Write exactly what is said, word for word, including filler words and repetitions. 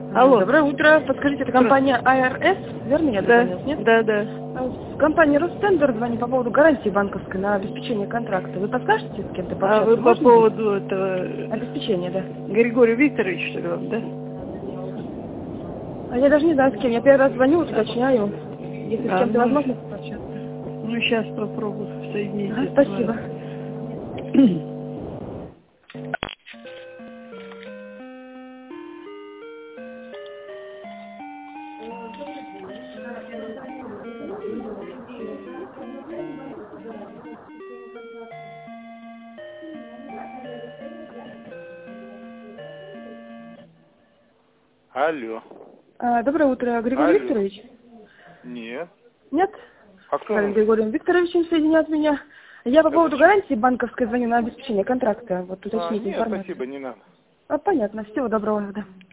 Алло. Доброе утро. Подскажите, это компания АРС, верно я Да, дозвонилась, нет? да, да. С компании Ростендер звоню по поводу гарантии банковской на обеспечение контракта. Вы подскажете, с кем-то пообщаться? А вы по Можно поводу будет? этого... Обеспечения, да. Григорий Викторович, что ли, вам, да? А я даже не знаю, с кем. Я первый раз звоню, уточняю. Если с А, кем-то ну, возможно пообщаться. Ну, сейчас попробую соединить. Ага, спасибо. Алло. А, доброе утро, Григорий Алло. Викторович? Нет. Нет? А С кто нужен? Григорием Викторовичем соединят меня. Я по Это поводу что? гарантии банковской звоню на обеспечение контракта. Вот А, уточнить нет, информацию. спасибо, не надо. А, понятно. Всего доброго. Да.